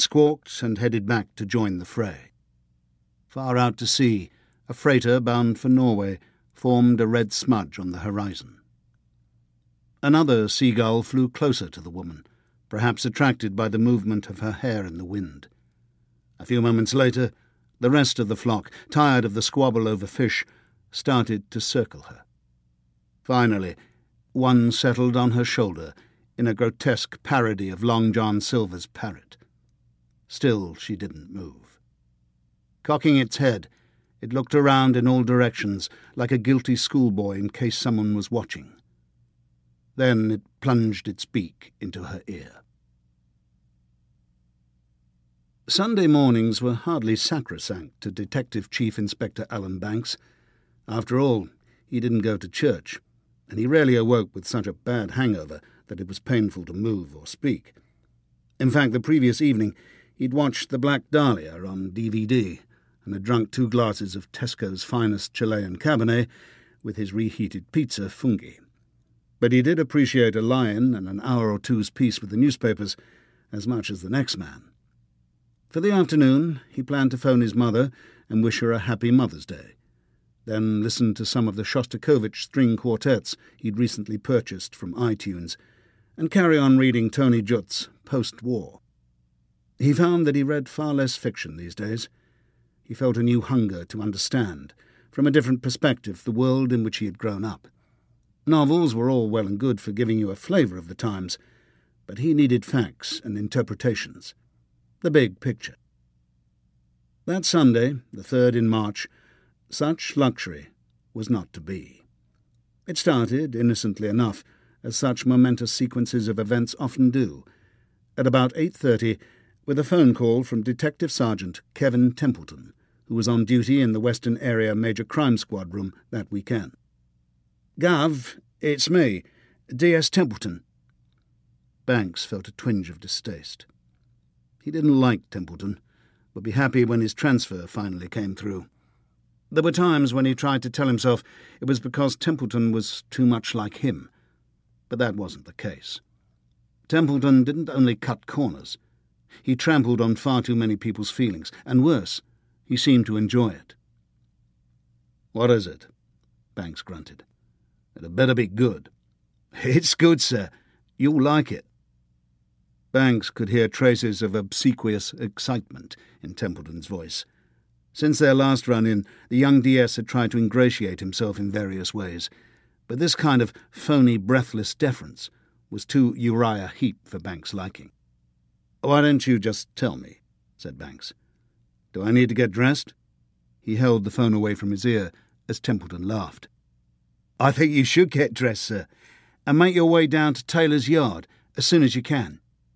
squawked and headed back to join the fray. Far out to sea, a freighter bound for Norway formed a red smudge on the horizon. Another seagull flew closer to the woman, perhaps attracted by the movement of her hair in the wind. A few moments later, the rest of the flock, tired of the squabble over fish, started to circle her. Finally, one settled on her shoulder in a grotesque parody of Long John Silver's parrot. Still she didn't move. Cocking its head, it looked around in all directions like a guilty schoolboy in case someone was watching. Then it plunged its beak into her ear. Sunday mornings were hardly sacrosanct to Detective Chief Inspector Alan Banks. After all, he didn't go to church, and he rarely awoke with such a bad hangover that it was painful to move or speak. In fact, the previous evening he'd watched The Black Dahlia on DVD and had drunk 2 glasses of Tesco's finest Chilean Cabernet with his reheated pizza fungi. But he did appreciate a lion and an hour or two's peace with the newspapers as much as the next man. For the afternoon, he planned to phone his mother and wish her a happy Mother's Day, then listen to some of the Shostakovich string quartets he'd recently purchased from iTunes, and carry on reading Tony Judd's Post-War. He found that he read far less fiction these days. He felt a new hunger to understand, from a different perspective, the world in which he had grown up. Novels were all well and good for giving you a flavour of the times, but he needed facts and interpretations, the big picture. That Sunday, the 3rd in March, such luxury was not to be. It started, innocently enough, as such momentous sequences of events often do, at about 8:30, with a phone call from Detective Sergeant Kevin Templeton, who was on duty in the Western Area Major Crime Squad room that weekend. "Gov, it's me, D.S. Templeton." Banks felt a twinge of distaste. He didn't like Templeton, but be happy when his transfer finally came through. There were times when he tried to tell himself it was because Templeton was too much like him, but that wasn't the case. Templeton didn't only cut corners. He trampled on far too many people's feelings, and worse, he seemed to enjoy it. "What is it?" Banks grunted. "It had better be good." "It's good, sir. You'll like it." Banks could hear traces of obsequious excitement in Templeton's voice. Since their last run-in, the young DS had tried to ingratiate himself in various ways, but this kind of phony, breathless deference was too Uriah Heep for Banks' liking. "Why don't you just tell me?" said Banks. "Do I need to get dressed?" He held the phone away from his ear as Templeton laughed. "I think you should get dressed, sir, and make your way down to Taylor's Yard as soon as you can."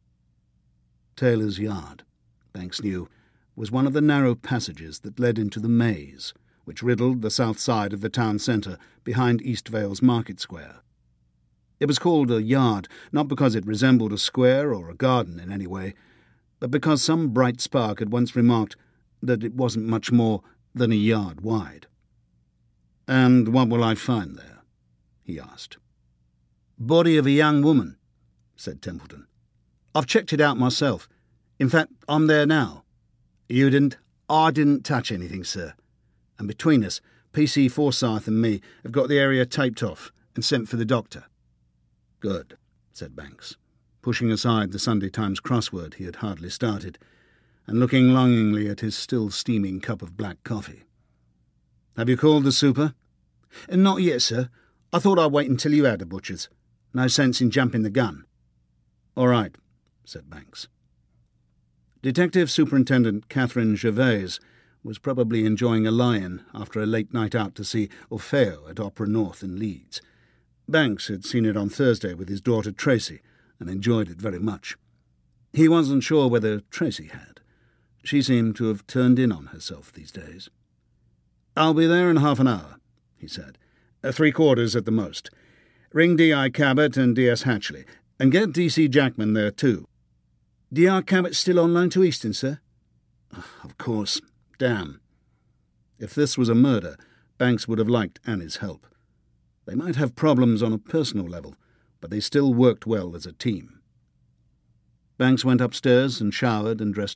Taylor's Yard, Banks knew, was one of the narrow passages that led into the maze, which riddled the south side of the town centre behind East Vale's Market Square. It was called a yard, not because it resembled a square or a garden in any way, but because some bright spark had once remarked that it wasn't much more than a yard wide. "And what will I find there?" he asked. "Body of a young woman," said Templeton. "I've checked it out myself. In fact, I'm there now." "You didn't?" "I didn't touch anything, sir. And between us, PC Forsyth and me have got the area taped off and sent for the doctor." "Good," said Banks, pushing aside the Sunday Times crossword he had hardly started, and looking longingly at his still steaming cup of black coffee. "Have you called the super?" "Not yet, sir. I thought I'd wait until you had the butchers. No sense in jumping the gun." "All right," said Banks. Detective Superintendent Catherine Gervais was probably enjoying a lie-in after a late night out to see Orfeo at Opera North in Leeds. Banks had seen it on Thursday with his daughter Tracy and enjoyed it very much. He wasn't sure whether Tracy had. She seemed to have turned in on herself these days. "I'll be there in half an hour," he said. 3/4 at the most. Ring D.I. Cabot and D.S. Hatchley, and get D.C. Jackman there too." "D.R. Cabot still on loan to Easton, sir?" "Of course. Damn." If this was a murder, Banks would have liked Annie's help. They might have problems on a personal level, but they still worked well as a team. Banks went upstairs and showered and dressed